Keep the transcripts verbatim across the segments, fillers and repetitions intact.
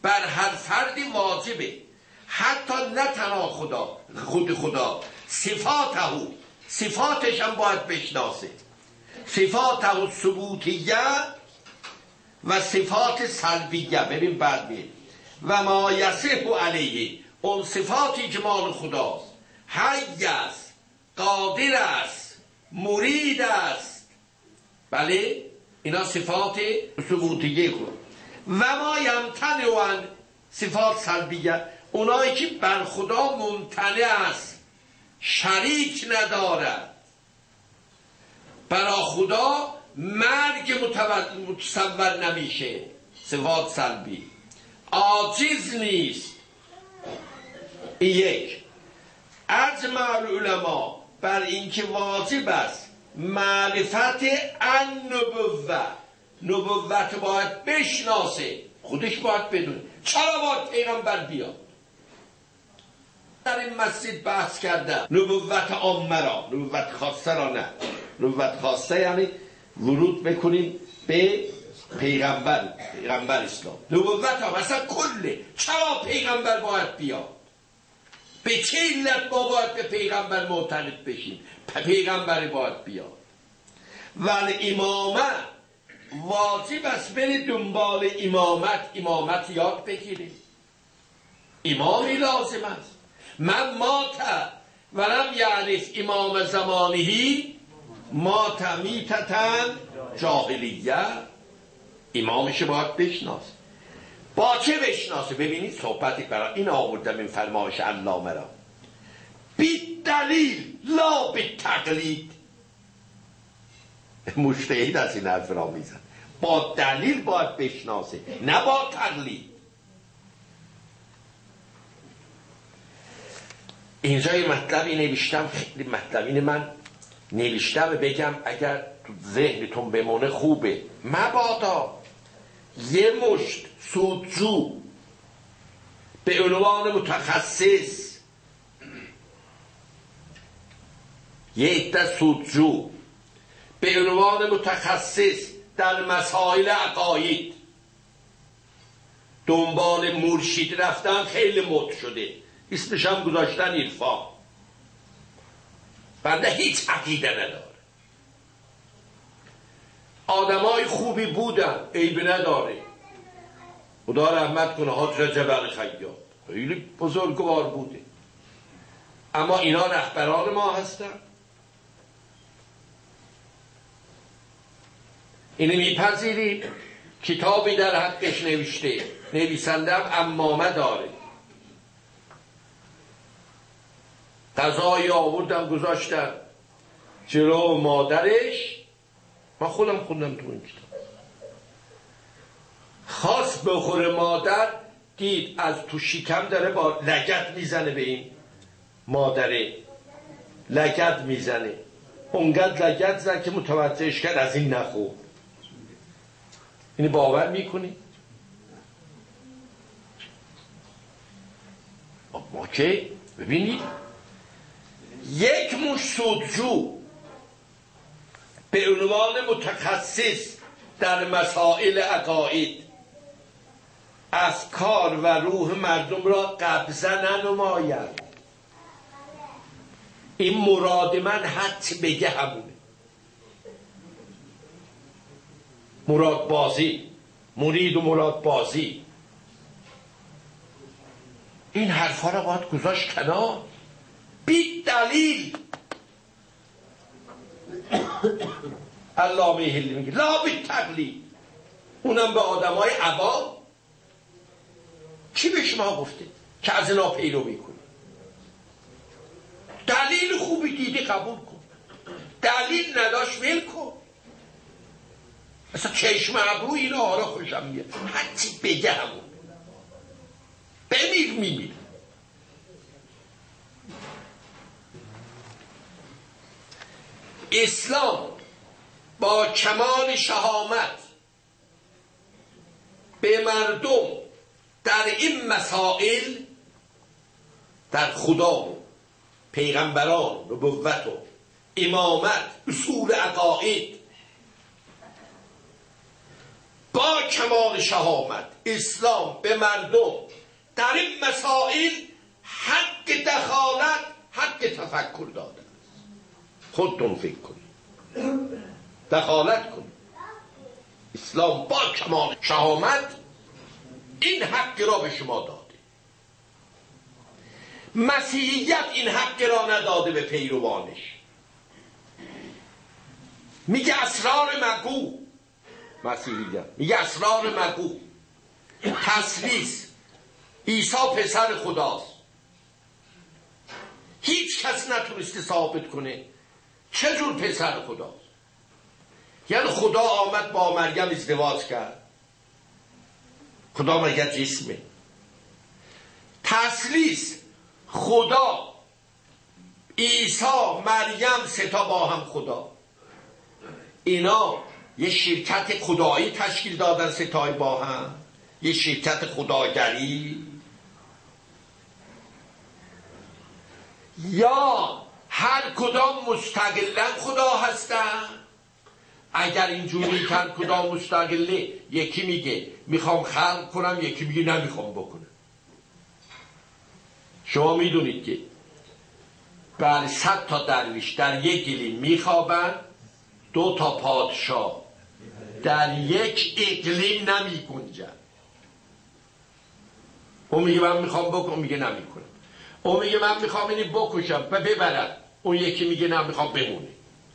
بر هر فردی واجبه، حتی نه تنها خدا، خود خدا، صفاته، صفاتش هم باید بشناسه، صفاته ثبوتیه و صفات سلبیه. ببین بعد میاد و ما یصح علیه، اون صفاتی که مال خداست، حی است، قادر است، مرید است، بله اینا صفات ثبوتیه خود. و ما یمتنع، صفات سلبیه، اونایی که بر خدا ممتنع است، شریک ندارد، برا خدا مرگ متصور نمیشه، صفات سلبی، عاجز نیست. این یک. اجمع العلماء بر اینکه واجب است معرفت النبوة، نبوت باید بشناسه، خودش باید بدونه. چرا باید پیغمبر بیاد؟ در این مسجد بحث کردن نبوت عامه را، نبوت خاصه را نه. نبوت خاصه یعنی ورود بکنیم به پیغمبر، پیغمبر اسلام. نبوت ها مثلا کله، چرا پیغمبر باید بیاد؟ به چه علت ما باید به پیغمبر معتقد بشیم؟ پیغمبر باید بیاد. ولی امامه واجب است بری دنبال امامت، امامت یاد بگیریم، امامی لازم است. من مات ولم یعرف امام زمانهی مات میتتن جاهلیه، امامش باید بشناسه. با چه بشناسه؟ ببینید صحبتی برای این آوردم این فرمایش علامه را، بی دلیل لا بی تقلید. مجتهد از این حرف را میزن، با دلیل باید بشناسه، نه با تقلید. اینجا یه مطلبی نوشتم، خیلی مطلب، این من نوشتم بگم اگر تو ذهنتون بمونه خوبه. مبادا یه مشت سودجو به عنوان متخصص، یه عده سودجو به عنوان متخصص در مسائل عقاید دنبال مرشد رفتن خیلی مد شده، اسمش هم گذاشتن عرفان. بنده هیچ عقیده نداره، آدمای خوبی بودن، عیب نداره، خدا رحمت کنه، حاج رجب الخیاط خیلی بزرگوار بوده، اما اینا رهبران ما هستن. اینو میپذیریم. کتابی در حقش نوشته، نویسنده هم عمامه داره، غذایی آوردم گذاشتم جلو مادرش، من خودم خوندم تو این کتاب، خواست بخوره مادر، دید از تو شکم داره با لگد میزنه به این مادره، لگد میزنه، اونقدر لگد زد که متوجهش کرد از این نخور. اینو باور میکنی؟ ما که ببینید یک مش سودجو به عنوان متخصص در مسائل عقاید افکار و روح مردم را قبضه ننماید. این مراد من حد بگه همونه، مراد بازی، مرید و مراد بازی، این حرفا را باید گذاشت کنار بی دلیل. علامه هلی میگه لا بی تقلید، اونم به آدمای عوام. کی به شما گفته که از اینا پیروی کنی؟ دلیل خوبی دیدی قبول کن، دلیل نداشت ول کن. مثلا چشم ابرو اینا آرا خوشم میاد، هرچی بگه همون، بمیر میمیر. اسلام با کمال شهامت به مردم در این مسائل، در خدا و پیغمبران، نبوت و امامت، اصول عقاید، با کمال شهامت اسلام به مردم در این مسائل حق دخالت، حق تفکر داده است. خودتون فکر کنید، دخالت کنید. اسلام با کمال شهامت این حق را به شما داده. مسیحیت این حق را نداده به پیروانش. میگه اسرار مگو، مسیحیت میگه اسرار مگو، تثلیث، عیسی پسر خداست. هیچ کس نتونسته ثابت کنه چه جور پسر خداست. یعنی خدا آمد با مریم ازدواج کرد؟ خدا مگر جسمه؟ تثلیث، خدا، عیسی، مریم، سه تا با هم خدا. اینا یه شرکت خدایی تشکیل دادن، سه تای با هم، یه شرکت خداگری، یا هر کدام مستقلا خدا هستن؟ اگر اینجوری که هر کدام مستقله، یکی میگه میخوام خلق کنم، یکی میگه نمیخوام بکنم. شما میدونید که بله صد تا درویش در یک گلی میخوابن، دو تا پادشاه در یک اقلیم نمیگنجن. اون میگه من میخوام بکنم، میگه نمیکنم. اون میگه من میخوام اینی بکشم و ببرم، اون یکی میگه نه میخوام بمونه.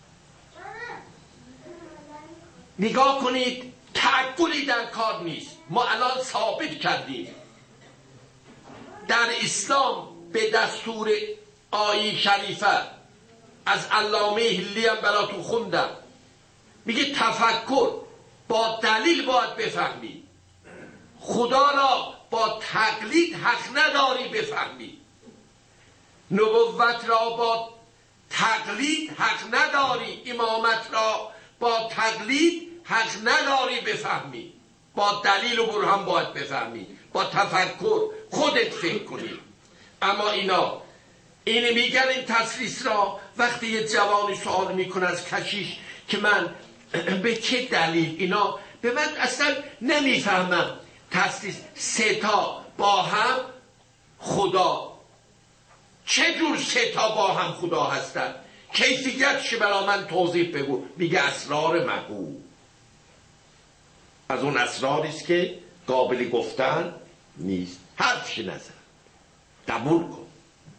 نگاه کنید، تعقلی در کار نیست. ما الان ثابت کردیم در اسلام به دستور آیه شریفه از علامه هلی هم براتون خوندم، میگه تفکر با دلیل باید بفهمی. خدا را با تقلید حق نداری بفهمی. نبوت را با تقلید حق نداری. امامت را با تقلید حق نداری بفهمی. با دلیل و برهان باید بفهمی. با تفکر خودت فکر کنی. اما اینا اینه میگن این تثلیث را، وقتی یه جوانی سوال میکنه از کشیش که من به چه دلیل، اینا به من اصلا نمیفهمم تثلیث سه تا با هم خدا، چه جور سه تا با هم خدا هستن؟ کیفیتش برای من توضیح بگو. میگه اسرار مگو. از اون اسراری است که قابل گفتن نیست. حرفش نزن، قبول کن.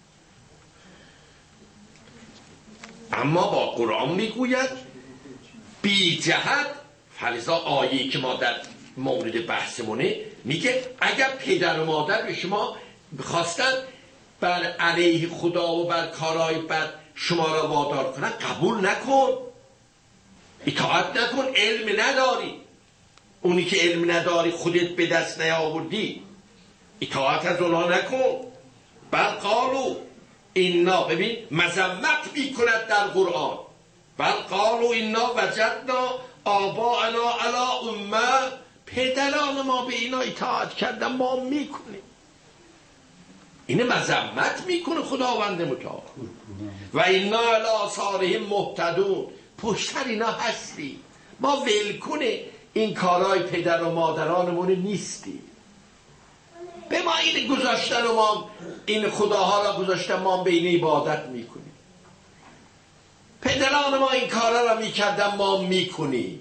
اما با قرآن میگوید بی جهت. فلذا آیه‌ای که ما در مورد بحثمونه میگه اگر پدر و مادر به شما خواستن بر علیه خدا و بر کارهای بد شما را وادار کنن، قبول نکن، اطاعت نکن. علم نداری، اونی که علم نداری خودت به دست نیاوردی، اطاعت از اونا نکن. بل قالو اینا، ببین مذمت میکند در قرآن، بل قالو اینا وجدنا آباءنا علی امه، پدران ما به اینا اطاعت کردن ما میکنیم. اینه مذمت میکنه خداوند متعال. و اینا علی آثارهم مهتدون، پشتر اینا هستی. ما ولکنه این کارهای پدر و مادرانمون نیستیم. به ما این گذاشتن و ما این خداها را گذاشتن، ما به این عبادت میکنیم. پدران ما این کارا را میکردن، ما میکنیم.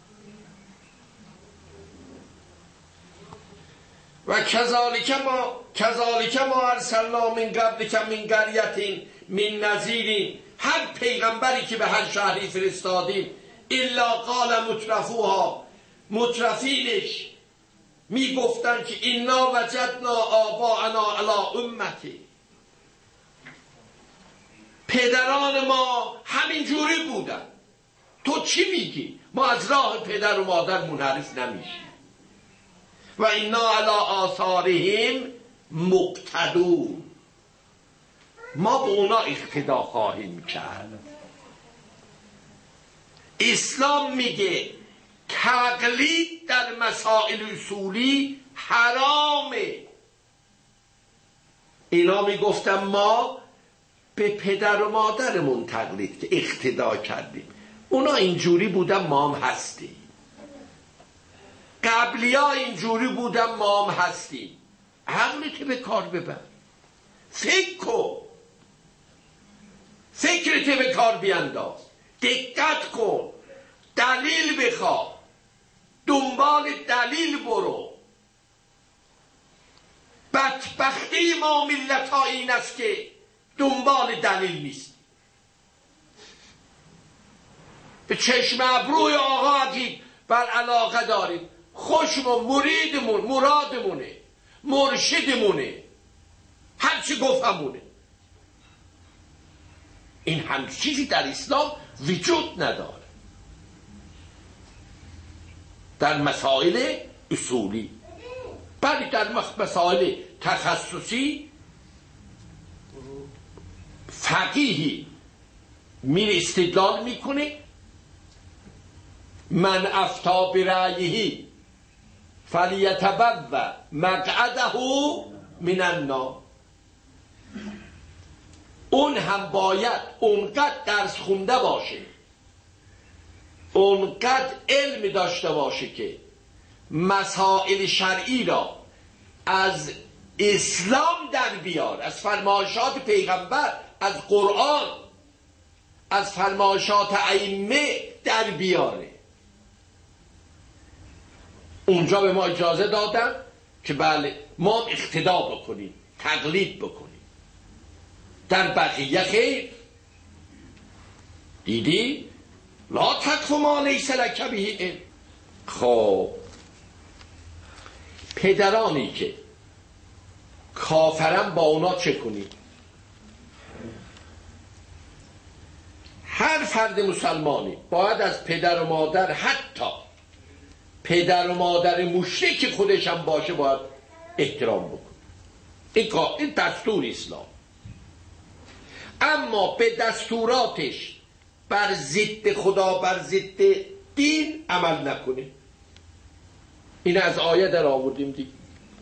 و کذالک ما کذالک ما ارسلنا من قبلک من قریة من نذیر، هر پیغمبری که به هر شهری فرستادیم الا قال مترفوها، مترفینش میگفتن که اینا وجدنا آباءنا علی امتی، پدران ما همین جوری بودن. تو چی میگی؟ ما از راه پدر و مادر منحرف نمیشیم. و اینا علی آثارهم مقتدون، ما به اونا اقتدا خواهیم کرد. اسلام میگه تقلید در مسائل اصولی حرامه. اینا میگفتن ما به پدر و مادرمون تقلید که اقتدا کردیم، اونا اینجوری بودن ما هم هستیم. قبلی ها اینجوری بودن، ما هم هستیم. عقلت به کار ببر، فکر کن، فکرت به کار بینداز، دقت کن، دلیل بخواه، دنبال دلیل برو. بدبختی ما ملت ها این است که دنبال دلیل نیست. به چشم ابروی آقا عجیب بر علاقه داریم، خوشمون، مریدمون، مرادمونه، مرشدمونه، هرچی گفتمونه. این هم چیزی در اسلام وجود نداره. در مسائل اصولی، بلی در مسائل تخصصی فقیهی میره استدلال میکنه، من افتا برأیه فلیتبوأ مقعده من النار. اون هم باید اونقدر درس خونده باشه، اونقدر علم داشته باشه که مسائل شرعی را از اسلام در بیار، از فرمایشات پیغمبر، از قرآن، از فرمایشات ائمه در بیاره. اونجا به ما اجازه دادن که بله ما اقتدا بکنیم، تقلید بکنیم. در بقیه خیر. دیدی؟ لا تقف ما لیس لک به علم. خب پدرانی که کافرن با اونا چه کنیم؟ هر فرد مسلمانی باید از پدر و مادر، حتی پدر و مادر مشرک خودش هم باشه، باید احترام بکنه. این این دستور اسلام. اما به دستوراتش بر ضد خدا، بر ضد دین عمل نکنه. این از آیه در آوردیم دیگه.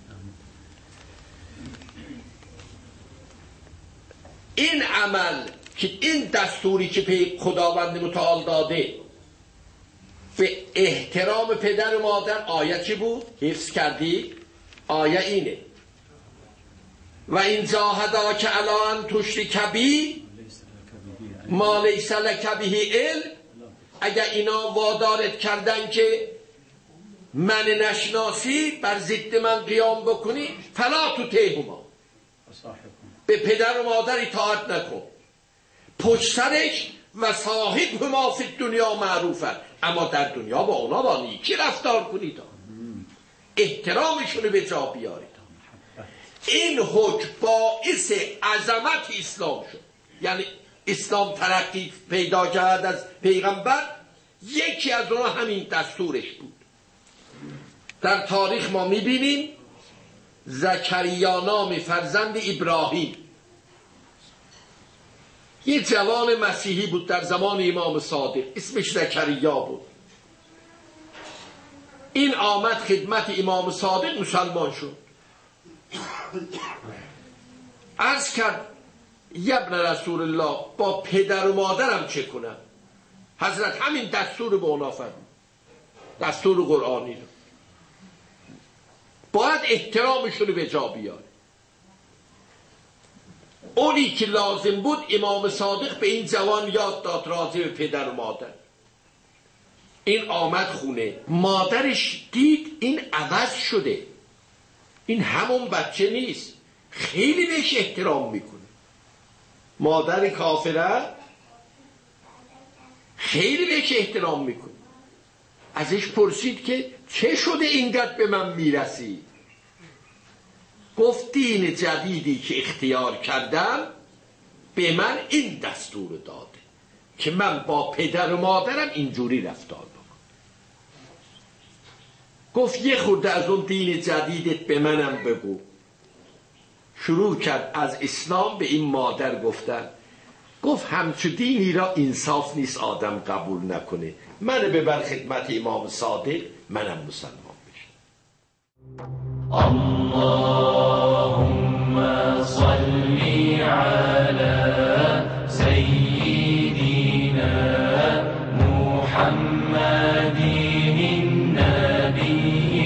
این عمل که این دستوری که خداوند متعال داده به احترام پدر و مادر، آیه چی بود؟ حفظ کردی؟ آیه اینه: و این جاهداک علی ان تشرک بی ما لیس لک به علم. اگر اینا وادارت کردن که من نشناسی، بر ضد من قیام بکنی، فلا تطیعهما، به پدر و مادر اطاعت نکن، پشت سرش و صاحبهما فی الدنیا معروفه، اما در دنیا با اونا با نیکی رفتار کنید، احترامشون رو به جا بیارید. این حکم باعث عظمت اسلام شد. یعنی اسلام ترقی پیدا کرد از پیغمبر، یکی از اونها همین دستورش بود. در تاریخ ما میبینیم زکریا نام فرزند ابراهیم، یه جوان مسیحی بود در زمان امام صادق، اسمش زکریا بود. این آمد خدمت امام صادق، مسلمان شد. عرض کرد ابن رسول الله، با پدر و مادرم چه کنم؟ حضرت همین دستور به اونا فرمود، دستور قرآنی رو. باید احترامشون رو به جا بیاره. اونی که لازم بود، امام صادق به این جوان یاد داد راضی به پدر و مادر. این آمد خونه، مادرش دید این عوض شده، این همون بچه نیست، خیلی بهش احترام میکنه. مادر کافره خیلی بهش احترام میکنه. ازش پرسید که چه شده اینقدر به من میرسی؟ گفت دین جدیدی که اختیار کردم به من این دستور داده که من با پدر و مادرم اینجوری رفتار بکنم. گفت یه خورده از اون دین جدیدت به منم بگو. شروع کرد از اسلام به این مادر گفتن. گفت همچو دینی را انصاف نیست آدم قبول نکنه، من ببر خدمت امام صادق، منم مسلمان بشم. اللهم صل على سيدنا محمد النبي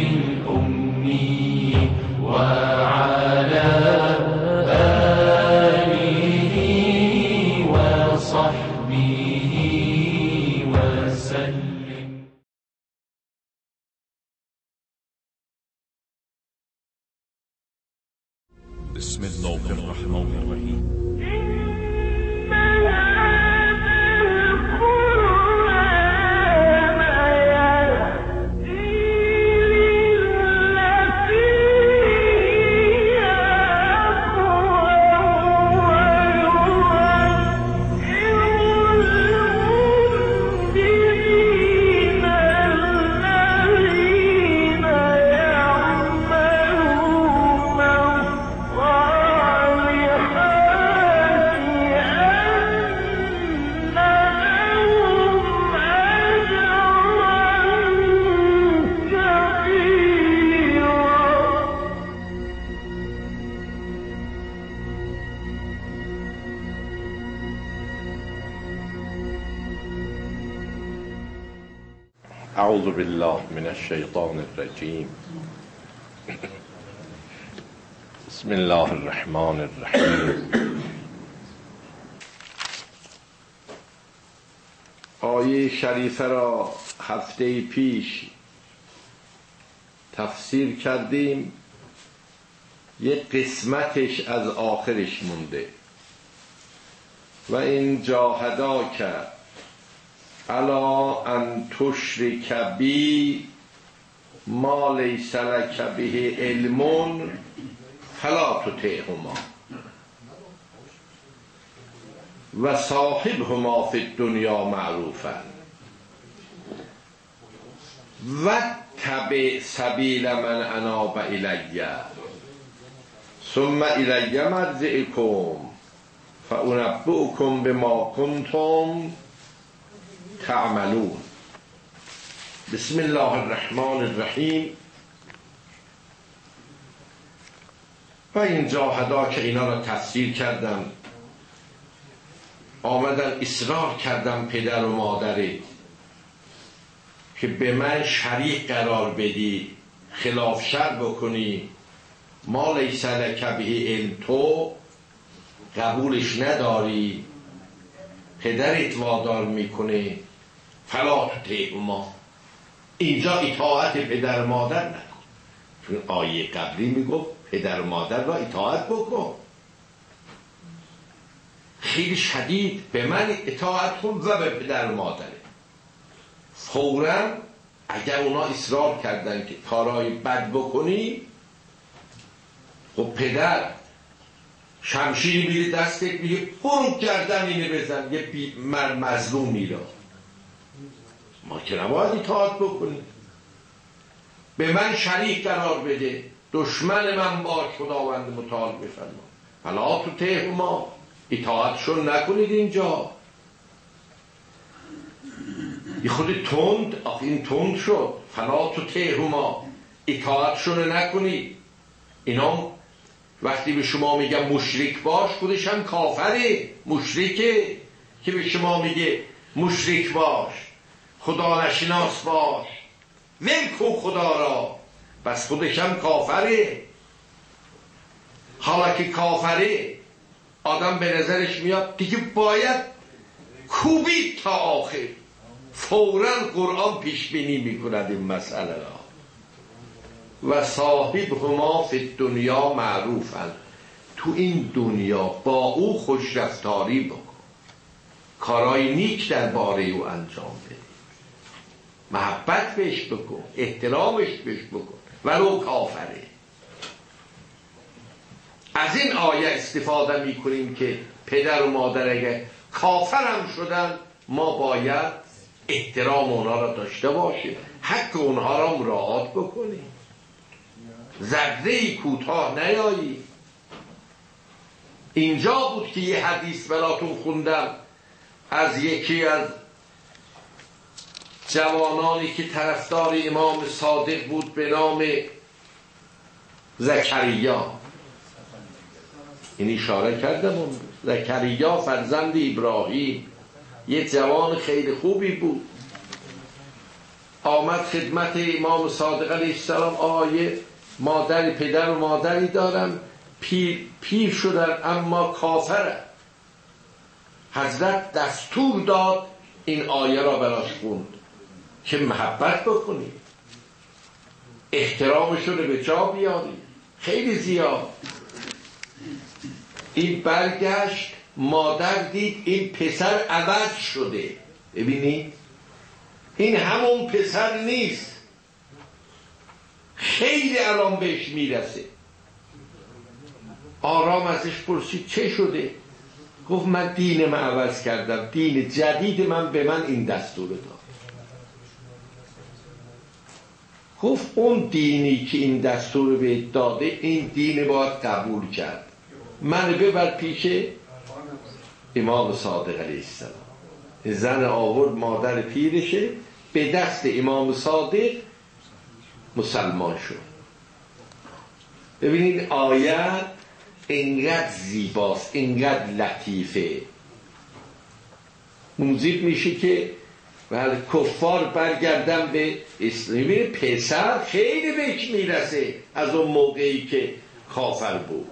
بسم الله الرحمن الرحیم. اعوذ بالله من الشیطان الرجیم. بسم الله الرحمن الرحیم. آیه شریفه را هفته پیش تفسیر کردیم، یک قسمتش از آخرش مونده. و این جاهداک الا ان تشرک بی ما لیس لک به علم فلا تطعهما و صاحبهما فی الدنیا معروفا واتبع سبیل من اناب الی ثم الی مرجعکم فانبئکم بما کنتم تعملون. بسم الله الرحمن الرحیم. و این جاهدا که اینا را تفسیر کردم، آمدن اصرار کردم پدر و مادری که به من شریک قرار بدی، خلاف شر بکنی، ما لیس لک به علم، تو قبولش نداری، پدرت وادار میکنه، فلا تطعهما، اینجا اطاعت پدر مادر نکن، چون آیه قبلی میگفت پدر مادر را اطاعت بکن، خیلی شدید به من اطاعت کن و به پدر مادر. فوراً اگر اونا اصرار کردن که کارهای بد بکنی، خب پدر شمشیر میره دستت، میگه برو گردن اینه بزن، یه مر مظلومی را. ما که نباید اطاعت بکنیم، به من شریک قرار بده، دشمن من باش، خداوند متعال بفرما، فلا تطعهما، اطاعتشون نکنید. اینجا یه خود تند، آخه این تند شد، فلا تطعهما، اطاعتشون نکنید. اینا وقتی به شما میگم مشرک باش، خودش هم کافره، مشرکه که به شما میگه مشرک باش، خدا نشناس باش، ول کن خدا را، بس خودش هم کافره. حالا که کافره، آدم به نظرش میاد دیگه باید کوبید تا آخر. فوراً قرآن پیش بینی میکند این مسئله را. و صاحبهما فی الدنیا معروفا، تو این دنیا با او خوش رفتاری بکن، کارای نیک درباره او انجام بده، محبت بهش بکن، احترامش بهش بکن، ولو کافره. از این آیه استفاده میکنیم که پدر و مادر اگر کافرم شدن، ما باید احترام اونها را داشته باشیم، حق اونها را مراعات بکنیم، ذره‌ای کوتاه نیایی. اینجا بود که یه حدیث براتون خوندم از یکی از جوانانی که طرفدار امام صادق بود به نام زکریا. این اشاره کردم، زکریا فرزند ابراهیم، یه جوان خیلی خوبی بود. آمد خدمت امام صادق علیه السلام، آیه مادر پدر و مادری دارم، پیر, پیر شدن اما کافرن. حضرت دستور داد این آیه را براش خوند که محبت بکنی، احترامشون رو به جا بیاری، خیلی زیاد. این برگشت، مادر دید این پسر عوض شده. ببینید این همون پسر نیست، خیلی الان بهش میرسه. آرام ازش پرسید چه شده؟ گفت من دین من عوض کردم، دین جدید من به من این دستور داد. گفت اون دینی که این دستور بهت داده این دین باید قبول کرد، من ببر پیش امام صادق علیه السلام. زن آورد مادر پیرشه، به دست امام صادق مسلمان شد. ببینید آیت اینقدر زیباست، اینقدر لطیفه، موجب میشه که بله کفار برگردن به اسلام. ببینید پسر خیلی بهش میرسه از اون موقعی که کافر بود.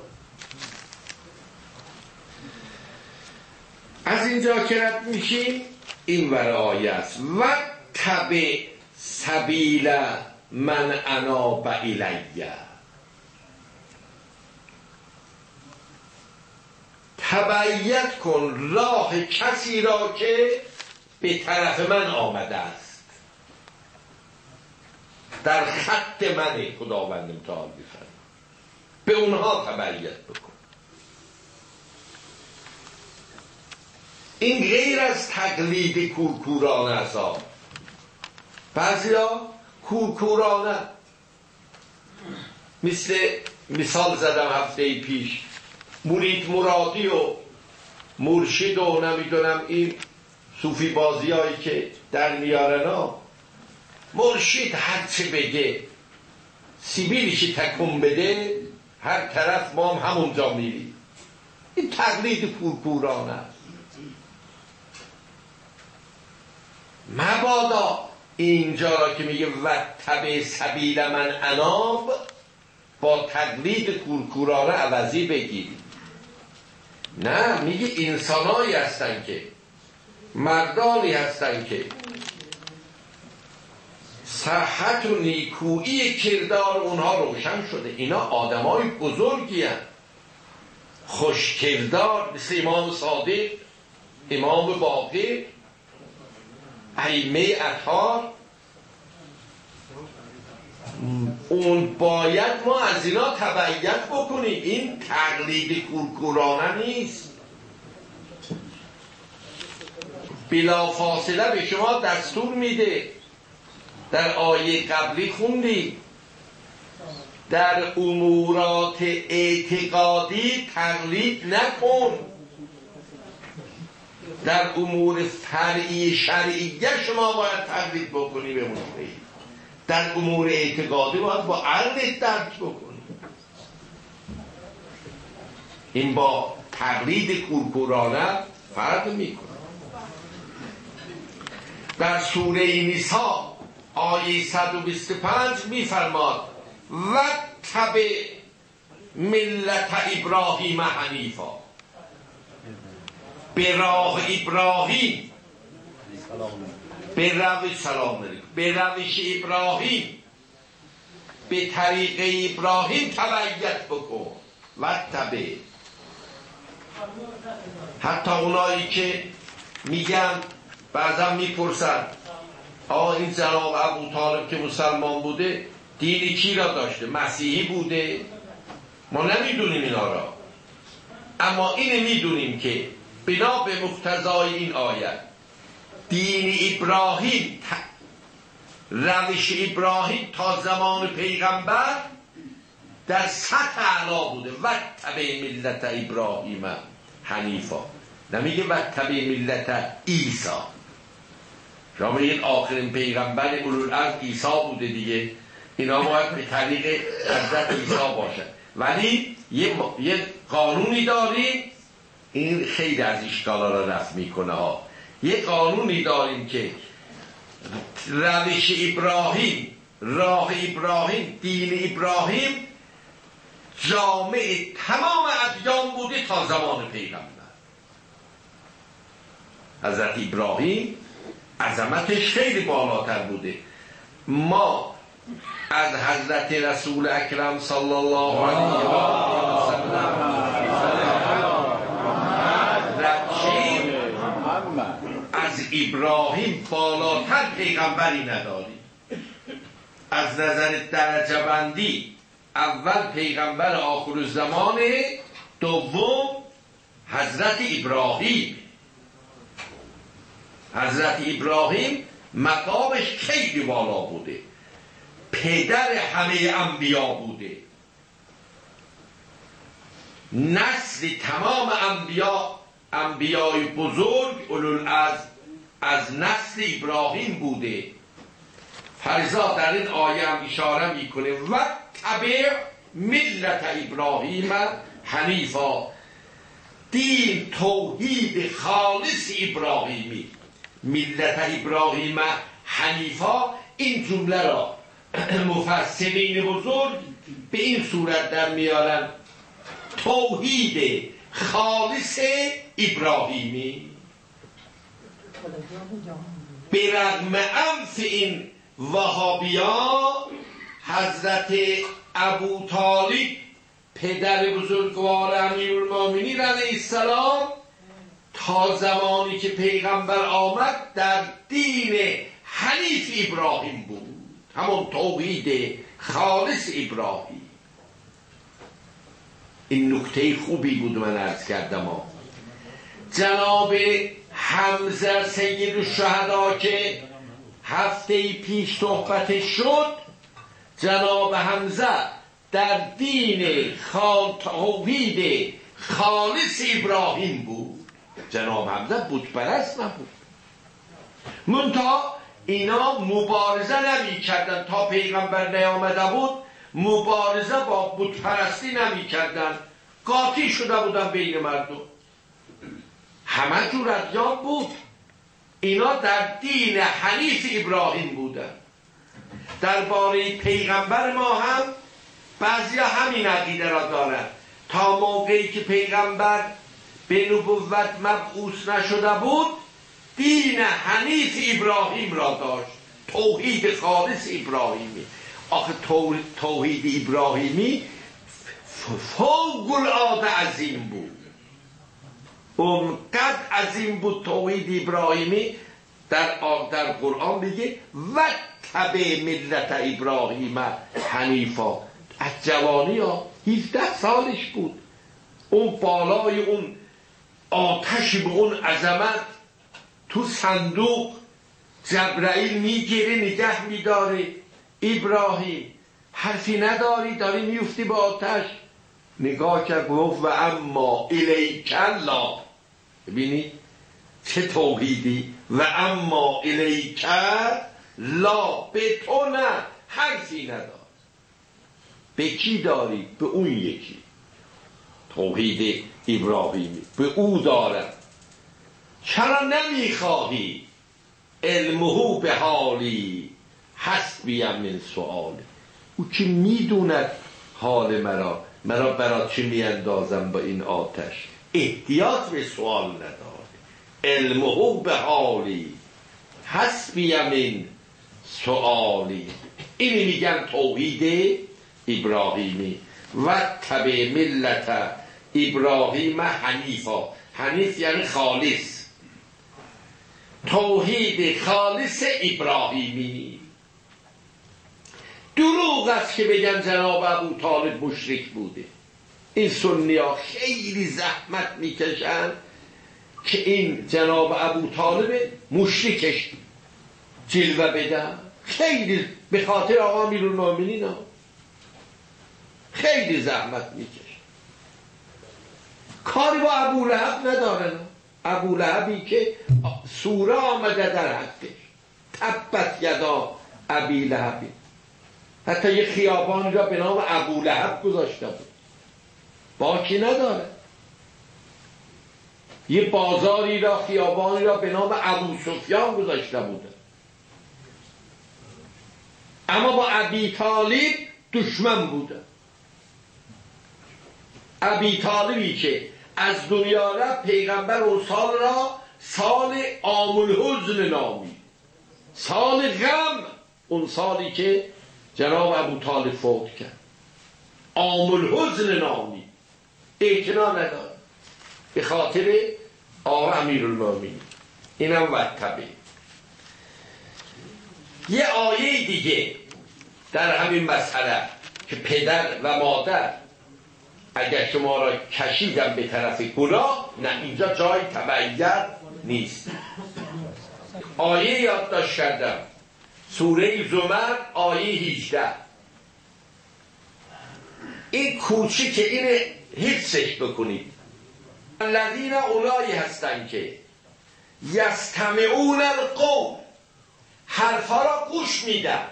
از اینجا که رد میشیم این ور آیه است و تبع سبیل من اناب الیه. تبعیت کن راه کسی را که به طرف من آمده است، در خط من خداوند امتحان می‌فرماید، به اونها تبعیت بکن. این غیر از تقلید کورکورانه است. بعضیا کورکورانه، مثل مثال زدم هفته پیش مرید مرادی و مرشد و نمیدونم این صوفی بازی هایی که در میارن ها، مرشد هر چه بگه سیبیلشی تکون بده هر طرف ما هم همونجا میریم. این تقلید کورکورانه است. مبادا اینجا را که میگه و تبع سبیل من اناب با تقلید کورکورانه عوضی بگیریم. نه، میگه انسانایی هستن که مردانی هستن که صحت و نیکویی کردار اونها روشن شده. اینا آدمای بزرگی هستن، خوش کردار، مثل امام صادق، امام باقر، ائمه اطهار. اون باید ما از اینا تبعیت بکنیم. این تقلید کورکورانه نیست. بلا فاصله به شما دستور میده. در آیه قبلی خوندی در امورات اعتقادی تقلید نکن، در امور فرعی شرعیه شما باید تقلید بکنی به مشتری. در امور اعتقادی باید با عقل درک بکنی. این با تقلید کورکورانه فرق میکنه. در سوره نساء آیه صد و بیست و پنج میفرماد و تبع ملت ابراهیم حنیفا، به راه ابراهیم، به روش سلام علیکم، به روش ابراهیم، به طریق ابراهیم تبعیت بکن. و تبع حتی اونایی که میگن، بعضا میپرسن آقا این جناب ابو طالب که مسلمان بوده دینی کی را داشته؟ مسیحی بوده؟ ما نمیدونیم اینا را، اما اینه میدونیم که بنا به مقتضای این آیت دین ابراهیم، روش ابراهیم تا زمان پیغمبر در سطح اعلا بوده. و تبع ملت ابراهیم حنیفا، نمیگه و تبع ملت عیسی. شما میگید آخرین پیغمبر اولوالعزم عیسی بوده دیگه، اینا باید به طریق حضرت عیسی باشن. ولی یه, م... یه قانونی داریم، این خیلی از اشکالا را رفع میکنه ها. یه قانونی داریم که روش ابراهیم، راه ابراهیم، دین ابراهیم جامع تمام ادیان بوده تا زمان پیغمبر. حضرت ابراهیم عظمتش خیلی بالاتر بوده. ما از حضرت رسول اکرم صلی الله علیه و سلم ابراهیم بالاتر پیغمبری نداری. از نظر درجه بندی اول پیغمبر آخرالزمان، دوم حضرت ابراهیم. حضرت ابراهیم مقامش خیلی بالا بوده، پدر همه انبیا بوده، نسل تمام انبیا، انبیای بزرگ اولوالعزم از نسل ابراهیم بوده. فرزا در این آیه هم اشاره میکنه و تبع ملت ابراهیم حنیفا، دین توحید خالص ابراهیمی، ملت ابراهیم حنیفا. این جمله را مفسرین بزرگ به این صورت در میارن: توحید خالص ابراهیمی. به رغم انف این وهابیا، حضرت ابو طالب پدر بزرگوار امیرالمومنین علیه السلام تا زمانی که پیغمبر آمد در دین حنیف ابراهیم بود، همون توحید خالص ابراهیم. این نکته خوبی بود من عرض کردم ها. جناب حمزه سید الشهدا که هفته پیش صحبت شد، جناب حمزه در دین خال توحید خالص ابراهیم بود. جناب حمزه بت پرست نبود، منتها اینا مبارزه نمی کردن. تا پیغمبر نیامده بود مبارزه با بت پرستی نمی کردن، قاطی شده بودن بین مردم، همه جور ادیان بود. اینا در دین حنیف ابراهیم بودن. درباره پیغمبر ما هم بعضی همین عقیده را دارن. تا موقعی که پیغمبر به نبوت مبعوث نشده بود دین حنیف ابراهیم را داشت، توحید خالص ابراهیمی. آخه توحید ابراهیمی فوق العاده عظیم بود، اونقدر عظیم بود توحید ابراهیمی. در در قرآن میگه و تبع ملت ابراهیم حنیفا. از جوانی ها هفده سالش بود، اون بالای اون آتش به اون عظمت تو صندوق جبرائیل میگیره نگه میداره. ابراهیم حرفی نداری، داری میفتی به آتش. نگاه کرد گفت و اما الیک لا. ببینید چه توحیدی. و اما الیک لا، به تو نه، حرفی ندار. به کی داری؟ به اون یکی. توحید ابراهیمی به او دارم. چرا نمیخواهی؟ علمه به حالی حسبی من سؤالی. او که میدوند حال مرا، مرا برا چی میاندازم با این آتش؟ احتیاط به سوال نداره. علمه به حالی حسبی من سؤالی. اینی میگن توحید ابراهیمی. و تبع ملت ابراهیم حنیفا. حنیف یعنی خالص، توحید خالص ابراهیمی. دروغ است که بگن جناب ابو طالب مشرک بوده. این سنی ها خیلی زحمت میکشن که این جناب ابو طالب مشرکش جلوه بدن. خیلی به خاطر آقا امیرالمومنین ها خیلی زحمت میکشن. کاری با ابو لهب ندارن. ابو لهبی که سوره آمده در حقش، تبت یدا ابی لهبی. حتی یه خیابان را به نام ابو لهب گذاشته بود، باکی نداره. یه بازاری را، خیابانی را به نام ابو سفیان گذاشته بوده. اما با ابی طالب دشمن بوده. ابی طالبی که از دنیا را پیغمبر اون سال را سال عام الحزن نامی، سال غم، اون سالی که جناب ابو طالب فوت کرد، عام الحزن نامی، اعتنا نداره به خاطر آقا امیرالمومنین. اینم وتبع. یه آیه دیگه در همین مسئله که پدر و مادر اگر شما را کشیدن به طرف گناه، نه اینجا جای تبعیت نیست. آیه یادداشت کردم، سوره زمر آیه هجده. این کوچیک اینه حفظش بکنید. الذین اولایی هستن که یستمعون القول، حرفا را گوش میدن.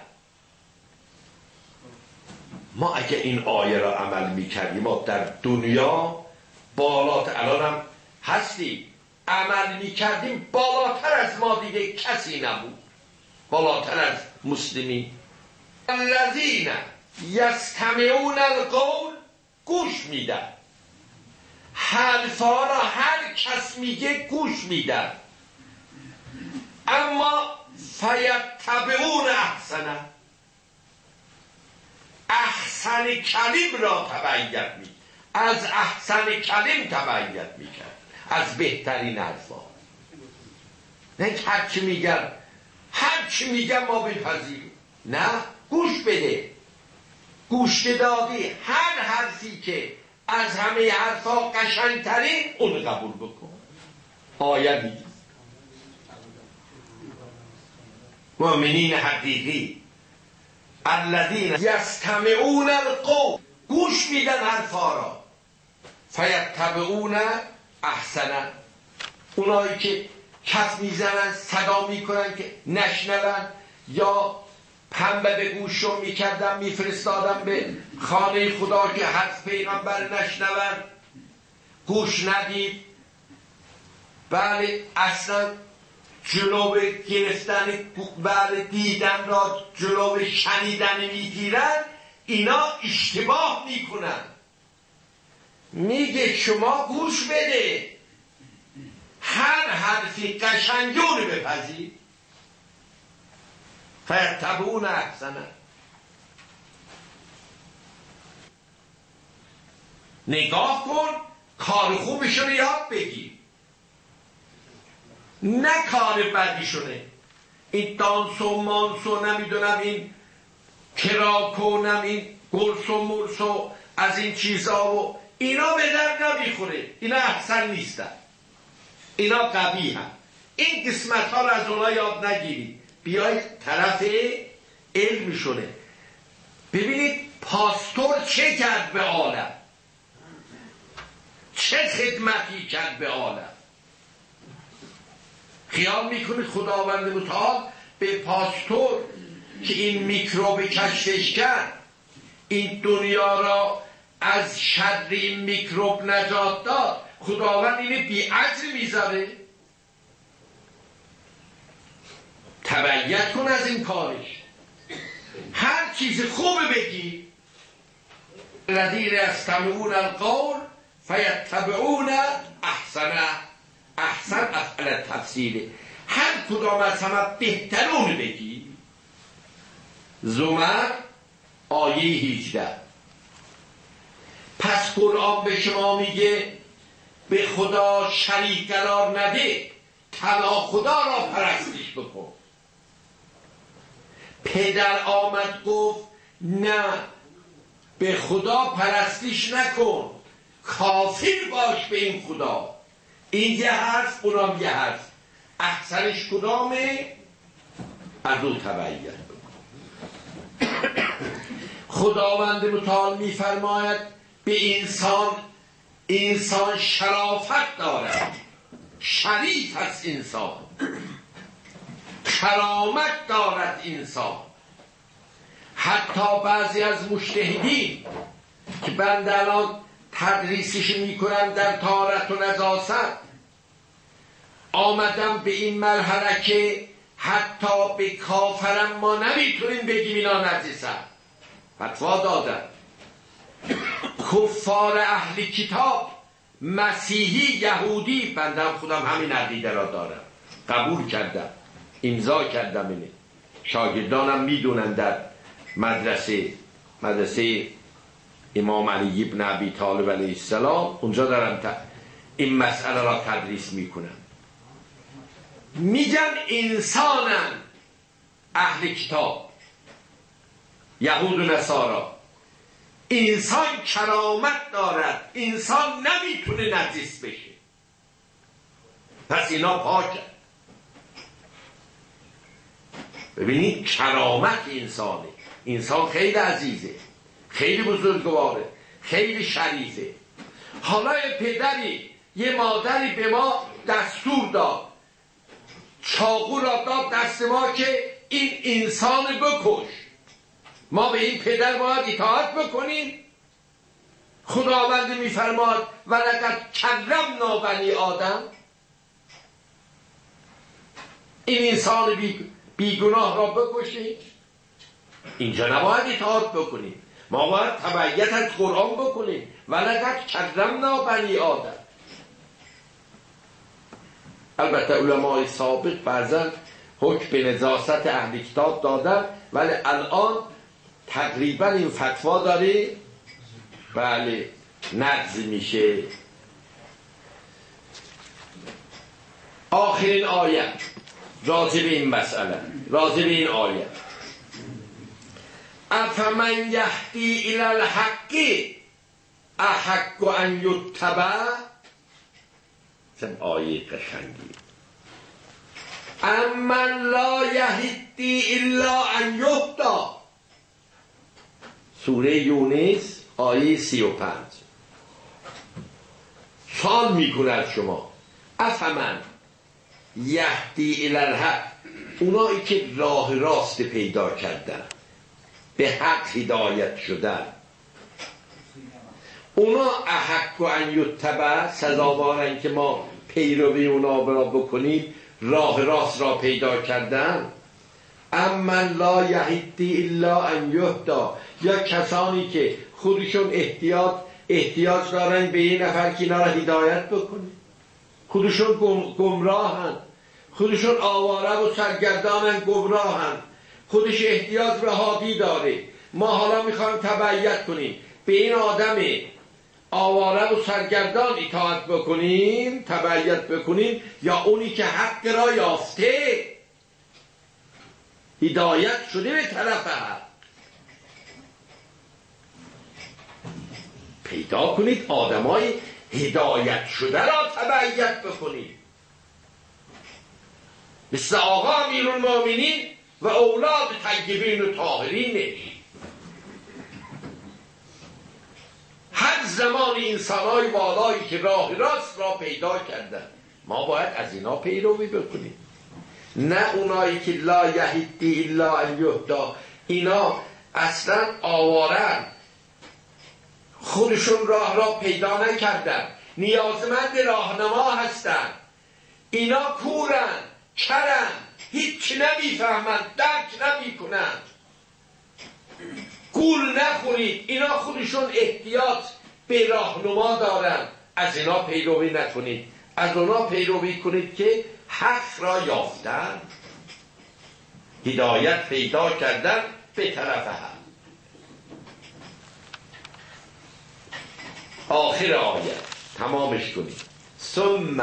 ما اگه این آیه را عمل میکردیم ما در دنیا بالاتر، الان هم هستیم، عمل میکردیم بالاتر از ما دیگه کسی نبود، بالاتر از مسلمین. الذین یستمعون القول، گوش میدن حرفا را، هر کس میگه گوش میدن. اما فیتبعون احسنه، احسن کلیم را تبعیت می، از احسن کلیم تبعیت می کرد، از بهترین حرفا. نه هر چی میگن هر چی میگن ما بپذیریم، نه، گوش بده. گوش دادی هر حرفی که از همه حرفا قشنگترین اون قبول بکن. آیه میگه مؤمنین حقیقی الذین یستمعون القول، گوش میدن حرفا را، فیتبعون احسنه، اونایی که کف میزنن صدا میکنن که نشنون، یا پنبه به گوششون میکردن میفرستادن به خانه خدا که حرف پیغمبر نشنون، گوش ندید. بله اصلا جلو گرفتن، بله دیدن را جلو شنیدن میگیرن، اینا اشتباه میکنن. میگه شما گوش بده، هر حرفی قشنگون بپذیر. فیتبعون احسنه، نگاه کن کار خوبشون یاد بگیر، نه کار بدیشونه. این دانس و مانس و نمیدونم این کراک و نم این گرس و مرس و از این چیزا و اینا به در نمیخوره، اینا احسن نیستن، اینا قبیح هم. این قسمت ها رو از اونا یاد نگیرید، بیایید طرف علمشونه. ببینید پاستور چه کرد به عالم، چه خدمتی کرد به عالم. خیال میکنید خداوند متعال به پاستور که این میکروب کشفش کرد، این دنیا را از شر این میکروب نجات داد، خداوند اینه بی اجر میذاره؟ تبعیت کن از این کارش، هر چیز خوب بگی. الذین یستمعون القول فیتبعون احسنه، احسن افعل تفسیره، هر کدام از همه بهترون بگی. زمر آیه هجده. پس قرآن به شما میگه به خدا شریک قرار نده، تنها خدا را پرستش بکن. پدر آمد گفت نه، به خدا پرستش نکن، کافر باش به این خدا. این یه حرف، اونام یه حرف، احسنش کدامه؟ از او تبعیت بکن. خداوند متعال میفرماید به انسان، انسان شرافت دارد، شریف است انسان، کرامت دارد انسان. حتی بعضی از مجتهدین که بنده الان تدریسش میکنم در طهارت و نجاست، آمدم به این مرحله که حتی به کافرم ما نمیتونیم بگیم اینا نجسن، فتوا دادن. کفار اهل کتاب، مسیحی، یهودی، بنده خودم همین عقیده را دارم، قبول کردم، امضا کردم. اینه شاگردانم میدونن در مدرسه مدرسه امام علی ابن ابی طالب علیه السلام، اونجا دارم این مسئله را تدریس میکنم. میگن انسانن اهل کتاب، یهود و نصارا، انسان کرامت دارد، انسان نمیتونه نجس بشه، پس اینا پاکن. ببینید کرامت انسانه، انسان خیلی عزیزه، خیلی بزرگواره، خیلی شریفه. حالا پدری یه مادری به ما دستور داد، چاقو را داد دست ما که این انسان بکش، ما به این پدر باید اطاعت بکنیم؟ خداوند میفرماد ولقد کرمنا بنی آدم، این انسان بی بیگناه را بکشید؟ اینجا نباید اطاعت بکنیم، ما باید تبعیت از قرآن بکنیم. ولقد کرمنا بنی آدم. البته علمای سابق بعضا حکم به نجاست اهل کتاب دادن، ولی الان تقریبا این فتوا داره بله نقض میشه. آخرین آیه راجع به این مسئله، راجع به این آیه، افمن یهدی الی الحق احق ان یتبع. چه آیه قشنگی. امن لا یهدی الا ان یهدی. سوره یونس آیه سی و پنج. سوال میکنه از شما، افمن یهدی الی الحق، اونایی که راه راست پیدا کردن، به حق هدایت شدن، اونا احق ان یتبع، سزاوارن که ما پیروی اونا را بکنیم، راه راست را پیدا کردن. امن لا یهدی الا ان یهدی، یا کسانی که خودشون احتیاج احتیاج دارن به این نفر که اینا را هدایت بکنه، خودشون گم، گمراهن، خودشون آواره و سرگردانن، گمراهن، خودش احتیاج به هادی داره، ما حالا میخوایم تبعیت کنیم، به این آدم آواره و سرگردان اطاعت بکنیم، تبعیت بکنیم، یا اونی که حق را یافته، هدایت شده به طرف حق. پیدا کنید آدمای هدایت شده را تبعیت بکنید، مثل آقا امیرالمومنین و اولاد طیبین و طاهرینش. هر زمان انسانای والایی که راه راست را پیدا کردن، ما باید از اینا پیروی بکنیم، نه اونایی که لا یهدی الا ان یهدی. اینا اصلا آوارن، خودشون راه را پیدا نکردن، نیازمند راهنما هستن. اینا کورن، کرن، هیچ نمیفهمن، درک نمیکنن. گول نخورید، اینا خودشون احتیاج به راهنما دارن، از اینا پیروی نکنید، از اونا پیروی کنید که حق را یافتن، هدایت پیدا کردن به طرف حق. آخر آیه تمامش کنید. ثم،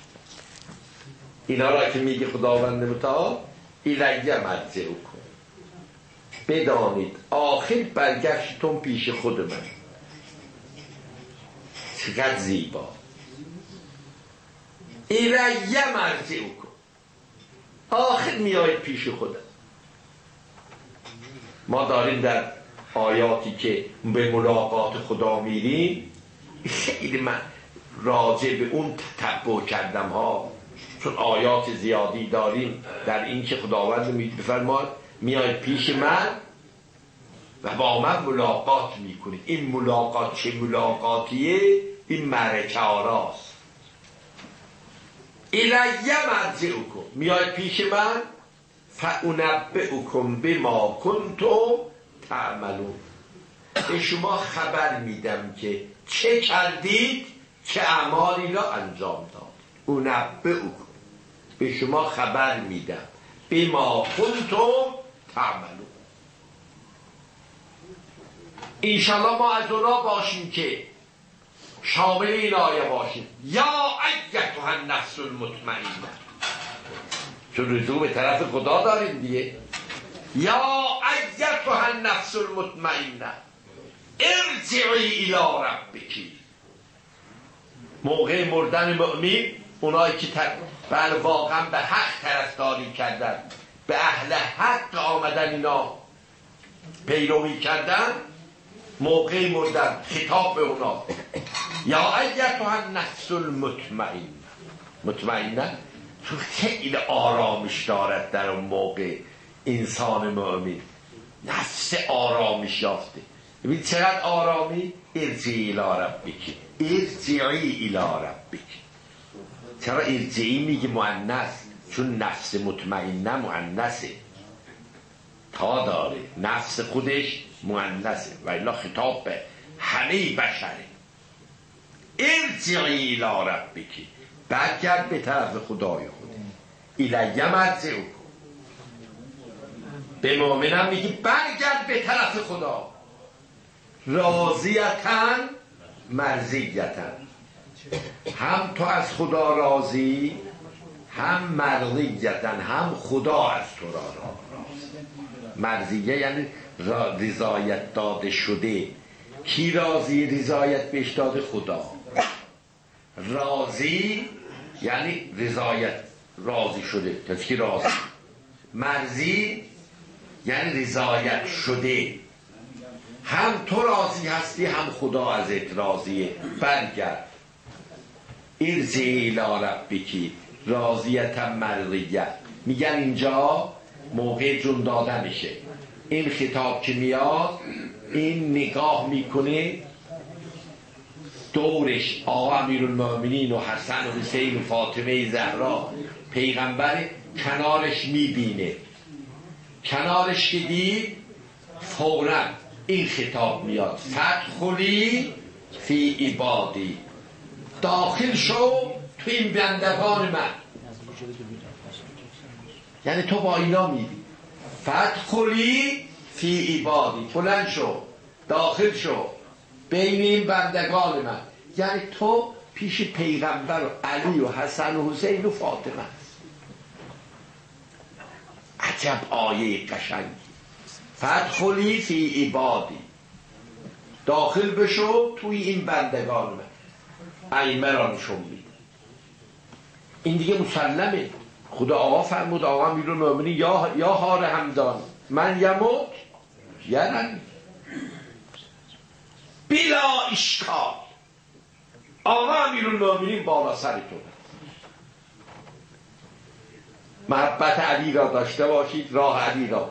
اینا را که میگه خداوند متعال، الیه مرجعکم، بدانید آخر برگشتون پیش خود من. چقدر زیبا. الیه مرجعکم، آخر میایید پیش خودم. ما داریم در آیاتی که به ملاقات خدا میریم، خیلی من راجع به اون تتبع کردم ها، چون آیات زیادی داریم در این که خداوند میفرماد میاید پیش من و با من ملاقات میکنید. این ملاقات چه ملاقاتیه؟ این معرکه آراست. الیه مرجعکم، میاید پیش من، فانبئکم بما کنتم تعملون، به شما خبر میدم که چه کردید، چه اعمالی را انجام داد. انبئکم، به شما خبر میدم، بما کنتم تعملون. انشالله ما از اونا باشیم که شامل این آیه باشیم. یا ایتها النفس المطمئنه، چون رجوع به طرف خدا داریم دیگه. یا ایتها النفس المطمئنه ارجعی الی ربک. موقع مردن مؤمن، اونایی که بر واقعا به حق طرفداری کردن، به اهل حق آمدن، اینا پیروی کردن، موقع مردن خطاب به اونا یا ایتها النفس المطمئنه. مطمئنه چون خیلی آرامش دارد در اون موقع انسان مؤمن، نفس آرامش یافته. ببین چقدر آرامی. ارجعی الی ربک، ارجعی الی ربک. چرا ارجعی میگه مؤنث؟ چون نفس مطمئنه مؤنثه، تا داره نفس خودش مؤنثه و الا خطاب به همه بشره. ارجعی الی ربک، برگرد به طرف خدای خود. الیه مرجعکم، به مؤمنم میگه برگرد به طرف خدا. راضیتن مرضیتن، هم تو از خدا راضی، هم مرضیتن، هم خدا از تو را راضی. مرضیه یعنی رضایت داده شده. کی راضی رضایت بهش داده؟ خدا. راضی یعنی رضایت راضی شده، کسی که راضی. مرضی یعنی رضایت شده. هم تو راضی هستی، هم خدا ازت راضیه. برگرد. ارجعی الی ربک راضیة مرضیه. میگن اینجا موقع جون دادنشه. این خطاب که میاد، این نگاه میکنه دورش آقا امیرالمومنین و حسن و حسین و فاطمه زهرا پیغمبر، کنارش میبینه. کنارش که دید فوراً این خطاب میاد فدخلی فی عبادی، داخل شو تو این بندگان من. یعنی تو با اینا میدی فدخلی فی عبادی، بلند شو داخل شو بین این بندگان من. یعنی تو پیش پیغمبر و علی و حسن و حسین و فاطمه است. عجب آیه قشنگی. فدخلی فی عبادی، داخل بشو توی این بندگان من. ائمه را نشون میده. این دیگه مسلمه. خدا آقا فرمود آقا امیرالمومنین یا یا هار همدان من یموت یعنی بلا اشکال. آقا امیرالمومنین بالا سر تو. محبت علی را داشته باشید، راه علی را